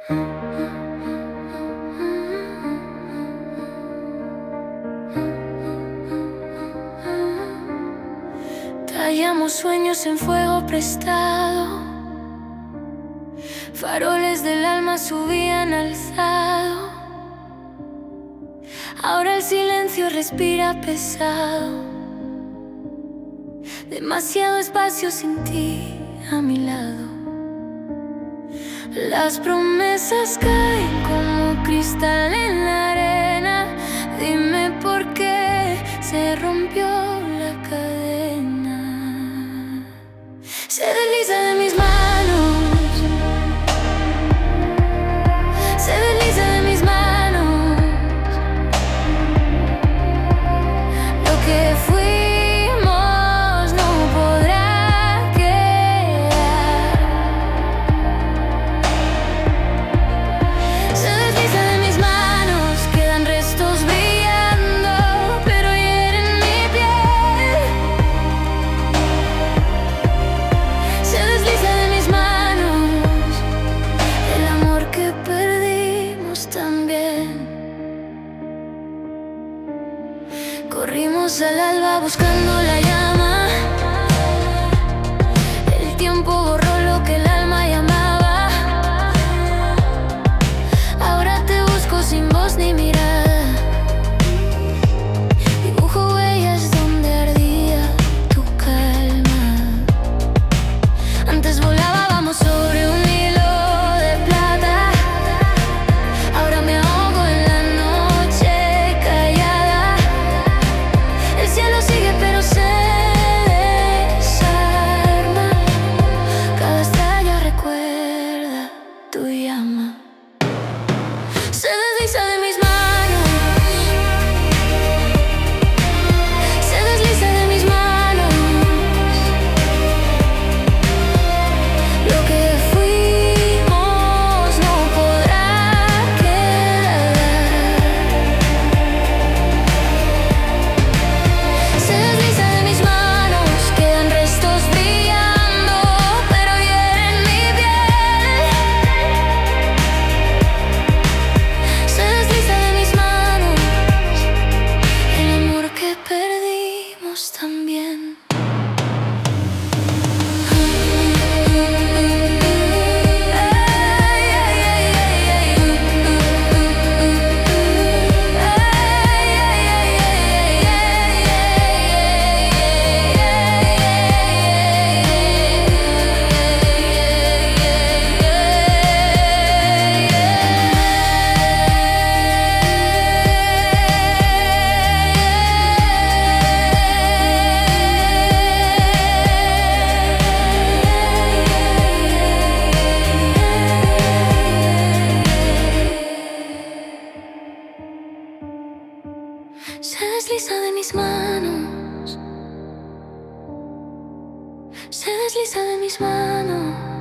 Tallamos sueños en fuego prestado, faroles del alma subían alzado. Ahora el silencio respira pesado, demasiado espacio sin ti a mi lado. Las promesas caen como cristal en la arena. Dime por qué se rompió la cadena. Se desliza de mis manos, se desliza de mis manos. Lo que fuimos no podrá quedar. Se desliza de mis manos, quedan restos brillando, pero hieren mi piel. Se desliza de mis manos el amor que perdimos también. Corrimos al alba buscando la llama. El tiempo borró lo que el alma llamaba. Ahora te busco sin voz ni mirada. Dibujo huellas donde ardía tu calma. Antes volábamos sobre un hilo de plata. Ahora me ahogo en la noche callada. El cielo sigue pero se desarma. Cada estrella recuerda tu llama. Se desliza de mis manos, se desliza de mis manos. Lo que fuimos no podrá quedar. Se desliza de mis manos, quedan restos brillando, pero hieren mi piel. Se desliza de mis manos el amor que perdimos también. Se desliza de mis manos, se desliza de mis manos.